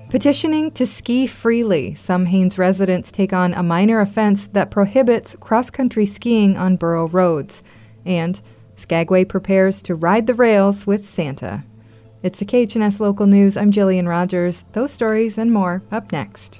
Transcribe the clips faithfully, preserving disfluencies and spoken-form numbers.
Petitioning to ski freely, some Haines residents take on a minor offense that prohibits cross-country skiing on borough roads. And Skagway prepares to ride the rails with Santa. It's the K H N S Local News. I'm Jillian Rogers. Those stories and more up next.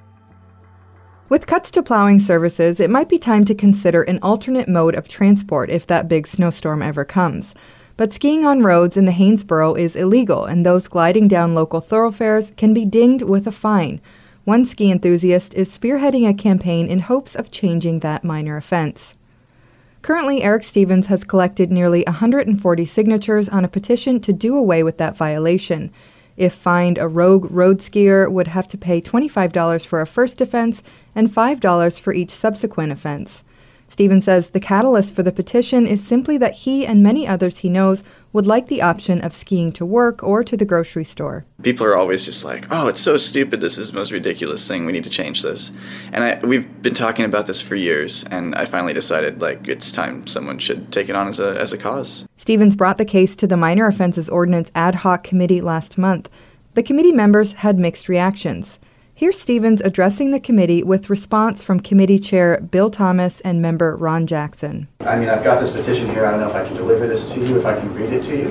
With cuts to plowing services, it might be time to consider an alternate mode of transport if that big snowstorm ever comes. But skiing on roads in the Haynesboro is illegal, and those gliding down local thoroughfares can be dinged with a fine. One ski enthusiast is spearheading a campaign in hopes of changing that minor offense. Currently, Eric Stevens has collected nearly one hundred forty signatures on a petition to do away with that violation. If fined, a rogue road skier would have to pay twenty-five dollars for a first offense and five dollars for each subsequent offense. Stevens says the catalyst for the petition is simply that he and many others he knows would like the option of skiing to work or to the grocery store. People are always just like, oh, it's so stupid. This is the most ridiculous thing. We need to change this. And I, we've been talking about this for years, and I finally decided, like, it's time someone should take it on as a as a cause. Stevens brought the case to the Minor Offenses Ordinance Ad Hoc Committee last month. The committee members had mixed reactions. Here's Stevens addressing the committee with response from committee chair Bill Thomas and member Ron Jackson. I mean, I've got this petition here. I don't know if I can deliver this to you, if I can read it to you.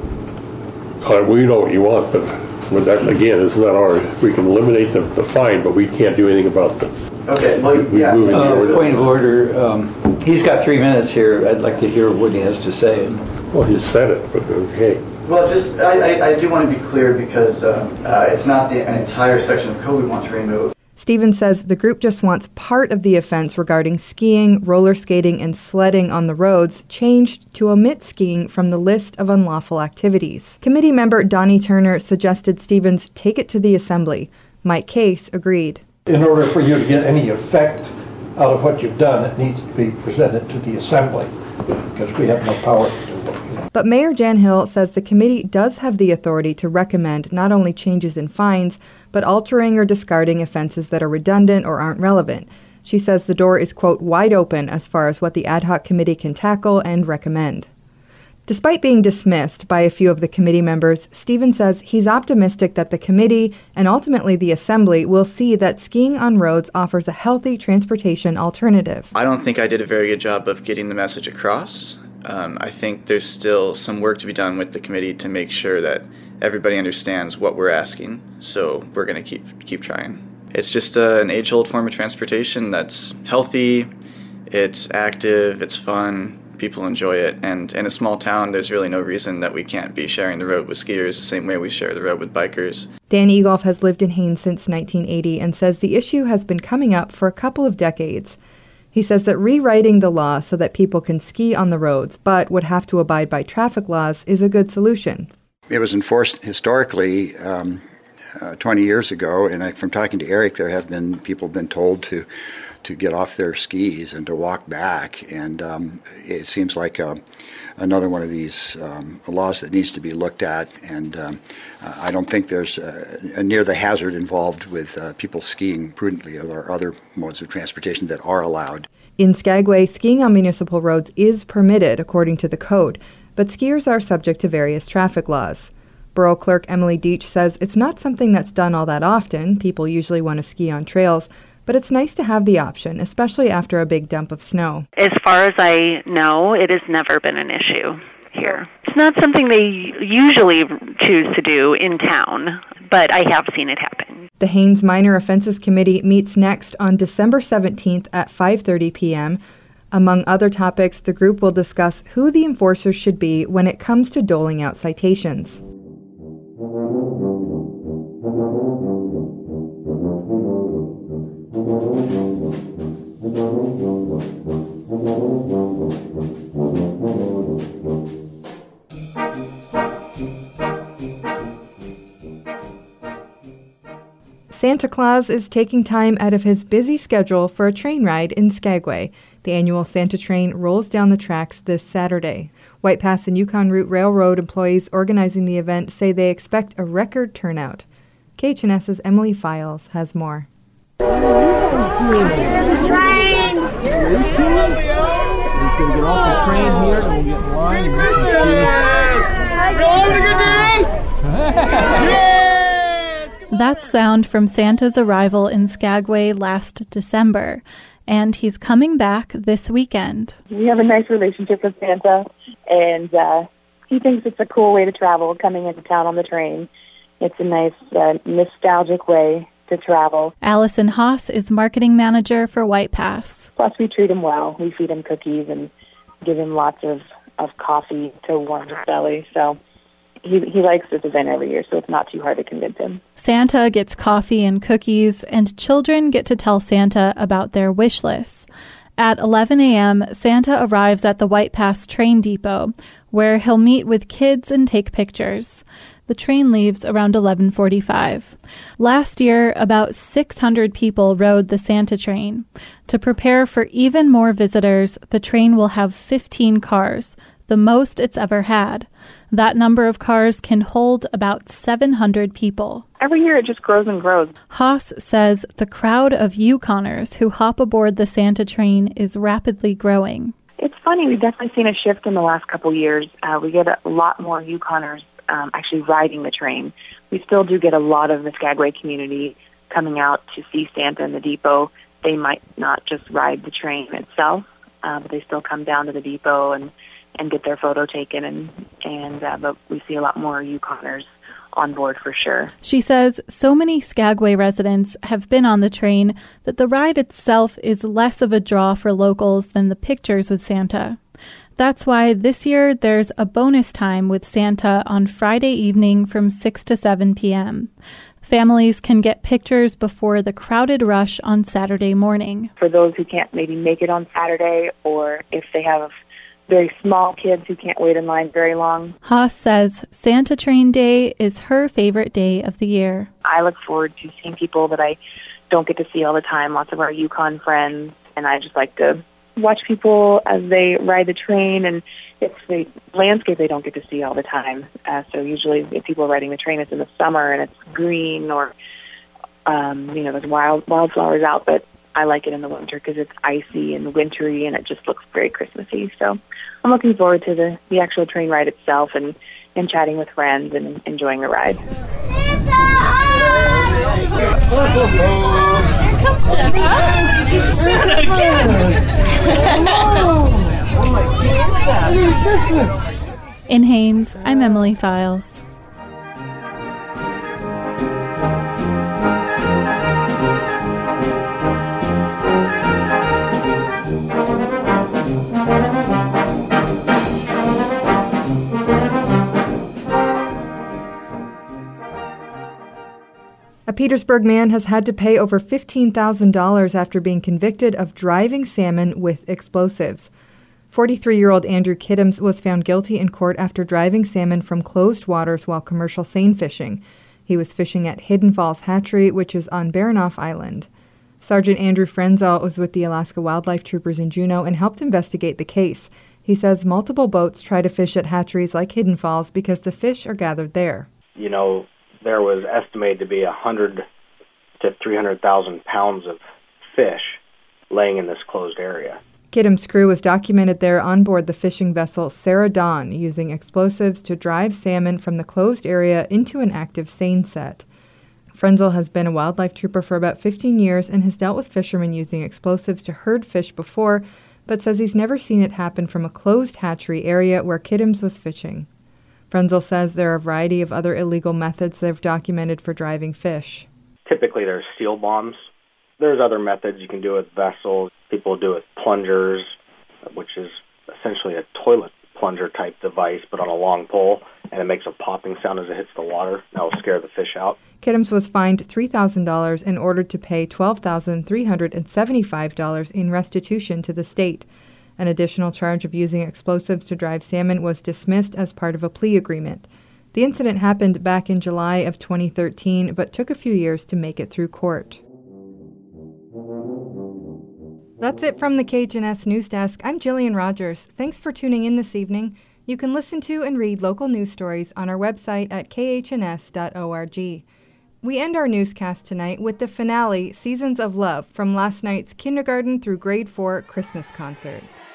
Uh, we know what you want, but with that, again, it's not ours. We can eliminate the, the fine, but we can't do anything about the... Okay, well, we, yeah. We uh, point of order. Um, he's got three minutes here. I'd like to hear what he has to say. Well, he said it, but okay. Well, just I, I, I do want to be clear because uh, uh, it's not the, an entire section of code we want to remove. Stevens says the group just wants part of the offense regarding skiing, roller skating, and sledding on the roads changed to omit skiing from the list of unlawful activities. Committee member Donnie Turner suggested Stevens take it to the assembly. Mike Case agreed. In order for you to get any effect out of what you've done, it needs to be presented to the assembly because we have no power to do it. But Mayor Jan Hill says the committee does have the authority to recommend not only changes in fines, but altering or discarding offenses that are redundant or aren't relevant. She says the door is, quote, wide open as far as what the ad hoc committee can tackle and recommend. Despite being dismissed by a few of the committee members, Stevens says he's optimistic that the committee and ultimately the assembly will see that skiing on roads offers a healthy transportation alternative. I don't think I did a very good job of getting the message across. Um, I think there's still some work to be done with the committee to make sure that everybody understands what we're asking. So we're going to keep keep trying. It's just uh, an age-old form of transportation that's healthy, it's active, it's fun, people enjoy it. And in a small town, there's really no reason that we can't be sharing the road with skiers the same way we share the road with bikers. Dan Egolf has lived in Haines since nineteen eighty and says the issue has been coming up for a couple of decades. He says that rewriting the law so that people can ski on the roads but would have to abide by traffic laws is a good solution. It was enforced historically um, uh, twenty years ago, and I, from talking to Eric, there have been people have been told to to get off their skis and to walk back, and um, it seems like uh, another one of these um, laws that needs to be looked at, and um, uh, I don't think there's uh, near the hazard involved with uh, people skiing prudently or other modes of transportation that are allowed. In Skagway, skiing on municipal roads is permitted according to the code, but skiers are subject to various traffic laws. Borough Clerk Emily Deach says it's not something that's done all that often. People usually want to ski on trails, but it's nice to have the option, especially after a big dump of snow. As far as I know, it has never been an issue here. It's not something they usually choose to do in town, but I have seen it happen. The Haines Minor Offenses Committee meets next on December seventeenth at five thirty p.m. Among other topics, the group will discuss who the enforcers should be when it comes to doling out citations. Santa Claus is taking time out of his busy schedule for a train ride in Skagway. The annual Santa train rolls down the tracks this Saturday. White Pass and Yukon Route Railroad employees organizing the event say they expect a record turnout. K H N S's Emily Files has more. The train! We're going to get off the train here and we'll get in line and make some food. Have a good day! Yes! That's sound from Santa's arrival in Skagway last December, and he's coming back this weekend. We have a nice relationship with Santa, and uh, he thinks it's a cool way to travel, coming into town on the train. It's a nice, uh, nostalgic way to travel. Allison Haas is marketing manager for White Pass. Plus, we treat him well. We feed him cookies and give him lots of, of coffee to warm his belly, so he he likes this event every year, so it's not too hard to convince him. Santa gets coffee and cookies, and children get to tell Santa about their wish lists. At eleven a.m., Santa arrives at the White Pass train depot, where he'll meet with kids and take pictures. The train leaves around eleven forty-five. Last year, about six hundred people rode the Santa train. To prepare for even more visitors, the train will have fifteen cars, the most it's ever had. That number of cars can hold about seven hundred people. Every year it just grows and grows. Haas says the crowd of Yukoners who hop aboard the Santa train is rapidly growing. It's funny, we've definitely seen a shift in the last couple years. Uh, we get a lot more Yukoners um, actually riding the train. We still do get a lot of the Skagway community coming out to see Santa in the depot. They might not just ride the train itself, uh, but they still come down to the depot and and get their photo taken, and, and uh, but we see a lot more Yukoners on board for sure. She says so many Skagway residents have been on the train that the ride itself is less of a draw for locals than the pictures with Santa. That's why this year there's a bonus time with Santa on Friday evening from six to seven p.m. Families can get pictures before the crowded rush on Saturday morning. For those who can't maybe make it on Saturday, or if they have very small kids who can't wait in line very long. Haas says Santa Train Day is her favorite day of the year. I look forward to seeing people that I don't get to see all the time, lots of our Yukon friends, and I just like to watch people as they ride the train, and it's the landscape they don't get to see all the time. Uh, so usually if people are riding the train, it's in the summer and it's green, or, um, you know, there's wild wildflowers out, but I like it in the winter because it's icy and wintry, and it just looks very Christmassy. So I'm looking forward to the, the actual train ride itself, and, and chatting with friends and enjoying the ride. Here comes Santa. Santa again. Oh my goodness. In Haines, I'm Emily Files. A Petersburg man has had to pay over fifteen thousand dollars after being convicted of driving salmon with explosives. forty-three-year-old Andrew Kiddems was found guilty in court after driving salmon from closed waters while commercial seine fishing. He was fishing at Hidden Falls Hatchery, which is on Baranof Island. Sergeant Andrew Frenzel was with the Alaska Wildlife Troopers in Juneau and helped investigate the case. He says multiple boats try to fish at hatcheries like Hidden Falls because the fish are gathered there. You know, there was estimated to be one hundred to three hundred thousand pounds of fish laying in this closed area. Kiddems' crew was documented there on board the fishing vessel Sarah Dawn, using explosives to drive salmon from the closed area into an active seine set. Frenzel has been a wildlife trooper for about fifteen years and has dealt with fishermen using explosives to herd fish before, but says he's never seen it happen from a closed hatchery area where Kiddems was fishing. Frenzel says there are a variety of other illegal methods they've documented for driving fish. Typically there's seal bombs. There's other methods you can do with vessels. People do it with plungers, which is essentially a toilet plunger type device, but on a long pole, and it makes a popping sound as it hits the water. That will scare the fish out. Kiddems was fined three thousand dollars and ordered to pay twelve thousand three hundred seventy-five dollars in restitution to the state. An additional charge of using explosives to drive salmon was dismissed as part of a plea agreement. The incident happened back in July of twenty thirteen, but took a few years to make it through court. That's it from the K H N S News Desk. I'm Jillian Rogers. Thanks for tuning in this evening. You can listen to and read local news stories on our website at k h n s dot org. We end our newscast tonight with the finale, Seasons of Love, from last night's kindergarten through grade four Christmas concert.